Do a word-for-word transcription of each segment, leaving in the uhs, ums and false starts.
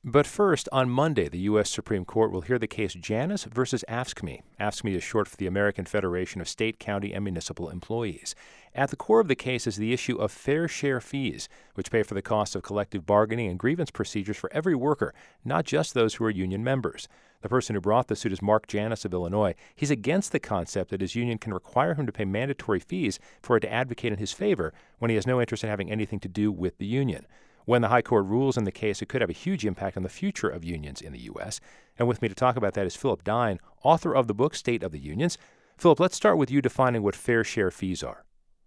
But first, on Monday, the U S Supreme Court will hear the case Janus versus AFSCME. AFSCME is short for the American Federation of State, County, and Municipal Employees. At the core of the case is the issue of fair share fees, which pay for the cost of collective bargaining and grievance procedures for every worker, not just those who are union members. The person who brought the suit is Mark Janus of Illinois. He's against the concept that his union can require him to pay mandatory fees for it to advocate in his favor when he has no interest in having anything to do with the union. When the High Court rules in the case, it could have a huge impact on the future of unions in the U S. And with me to talk about that is Philip Dine, author of the book State of the Unions. Philip, let's start with you defining what fair share fees are.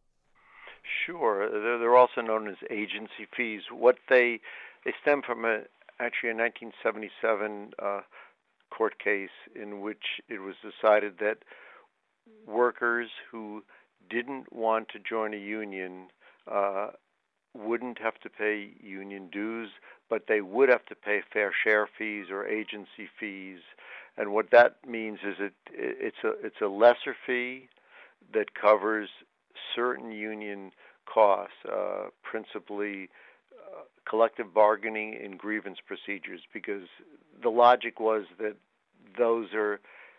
Sure. They're, they're also known as agency fees. What they they stem from a, actually a nineteen seventy-seven uh, court case in which it was decided that workers who didn't want to join a union uh, wouldn't have to pay union dues, but they would have to pay fair share fees or agency fees. And what that means is it it's a it's a lesser fee that covers certain union costs, uh, principally uh, collective bargaining and grievance procedures, because the logic was that those are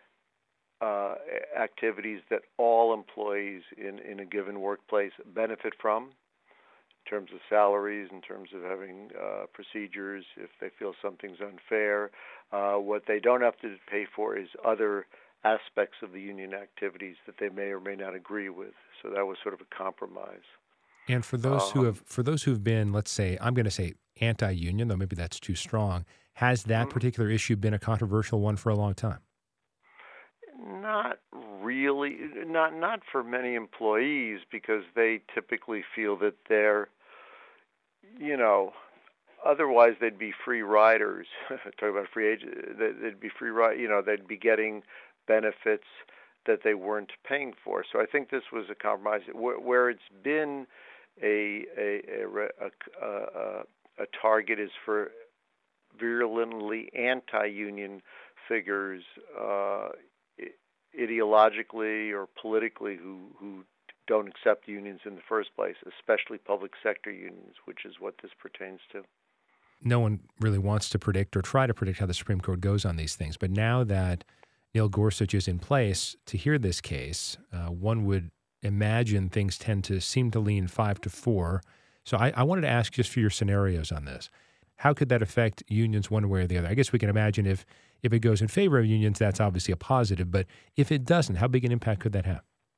uh, activities that all employees in, in a given workplace benefit from, in terms of salaries, in terms of having uh, procedures, if they feel something's unfair. Uh, what they don't have to pay for is other aspects of the union activities that they may or may not agree with. So that was sort of a compromise. And for those um, who have, for those who've been, let's say, I'm going to say anti-union, though maybe that's too strong, has that mm-hmm. particular issue been a controversial one for a long time? Not really, not not for many employees, because they typically feel that they're, you know, otherwise they'd be free riders. Talk about free agents, they'd be free ride, you know, they'd be getting benefits that they weren't paying for. So I think this was a compromise where, where it's been a a, a, a a a target is for virulently anti-union figures, uh, ideologically or politically, who, who don't accept unions in the first place, especially public sector unions, which is what this pertains to. No one really wants to predict or try to predict how the Supreme Court goes on these things. But now that Neil Gorsuch is in place to hear this case, uh, one would imagine things tend to seem to lean five to four. So I, I wanted to ask just for your scenarios on this. How could that affect unions one way or the other? I guess we can imagine if, if it goes in favor of unions, that's obviously a positive. But if it doesn't, how big an impact could that have?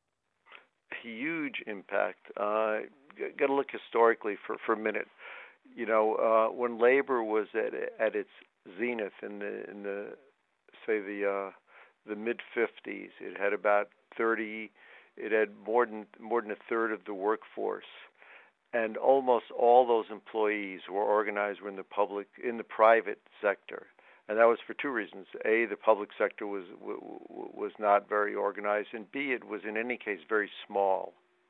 Huge impact. Uh, got to look historically for, for a minute. You know, uh, when labor was at at its zenith in the in the say the uh, the mid fifties, it had about thirty. It had more than more than a third of the workforce, and almost all those employees who were organized were in the public in the private sector, and that was for two reasons: A, the public sector was was not very organized, and B, it was in any case very small.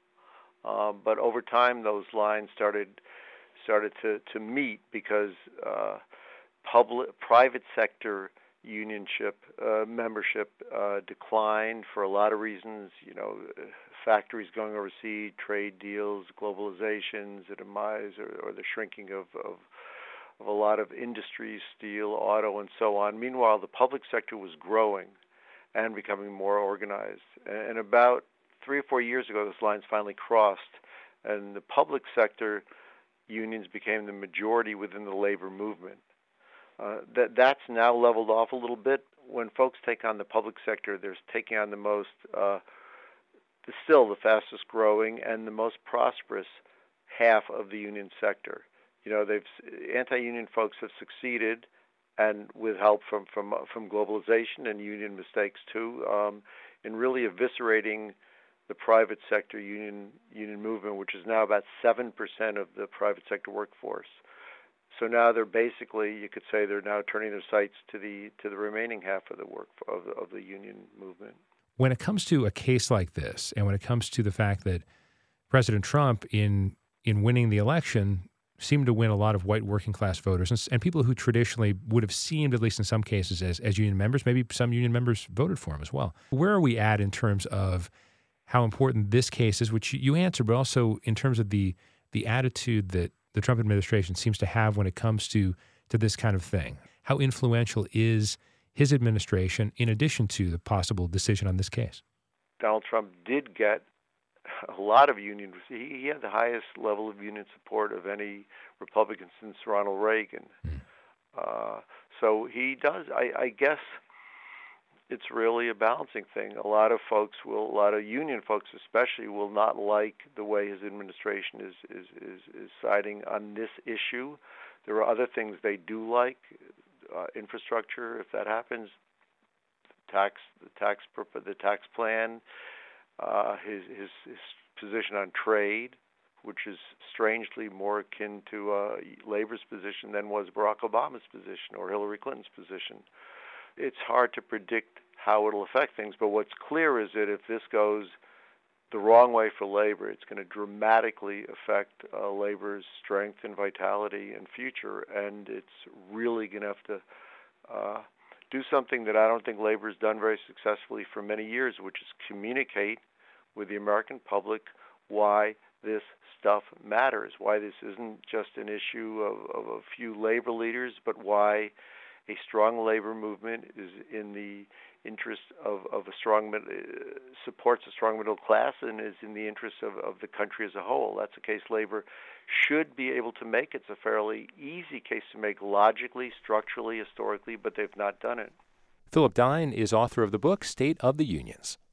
Uh, but over time, those lines started. started to, to meet because uh, public, private sector unionship uh, membership uh, declined for a lot of reasons. You know, factories going overseas, trade deals, globalizations, the demise or, or the shrinking of, of of a lot of industries, steel, auto, and so on. Meanwhile, the public sector was growing and becoming more organized. And about three or four years ago, those lines finally crossed, and the public sector unions became the majority within the labor movement. Uh, that that's now leveled off a little bit. When folks take on the public sector, they're taking on the most, uh, the, still the fastest growing and the most prosperous half of the union sector. You know, they've anti-union folks have succeeded, and with help from from from globalization and union mistakes too, um, in really eviscerating the private sector union union movement, which is now about seven percent of the private sector workforce. So now they're basically, you could say, they're now turning their sights to the to the remaining half of the work of the, of the union movement. When it comes to a case like this, and when it comes to the fact that President Trump, in in winning the election, seemed to win a lot of white working class voters and, and people who traditionally would have seemed, at least in some cases, as as union members, maybe some union members voted for him as well. Where are we at in terms of how important this case is, which you answered, but also in terms of the the attitude that the Trump administration seems to have when it comes to to this kind of thing? How influential is his administration in addition to the possible decision on this case? Donald Trump did get a lot of union. He, he had the highest level of union support of any Republican since Ronald Reagan. Mm. Uh, so he does. I, I guess it's really a balancing thing. A lot of folks will, a lot of union folks especially, will not like the way his administration is is is, is siding on this issue. There are other things they do like, uh, infrastructure. If that happens, tax, the tax, the tax plan, uh, his his his position on trade, which is strangely more akin to uh, Labor's position than was Barack Obama's position or Hillary Clinton's position. It's hard to predict how it'll affect things, but what's clear is that if this goes the wrong way for labor, it's going to dramatically affect uh, labor's strength and vitality and future, and it's really going to have to uh, do something that I don't think labor has done very successfully for many years, which is communicate with the American public why this stuff matters, why this isn't just an issue of, of a few labor leaders, but why a strong labor movement is in the interest of, of a strong, uh, supports a strong middle class and is in the interest of, of the country as a whole. That's a case labor should be able to make. It's a fairly easy case to make logically, structurally, historically, but they've not done it. Philip Dine is author of the book State of the Unions.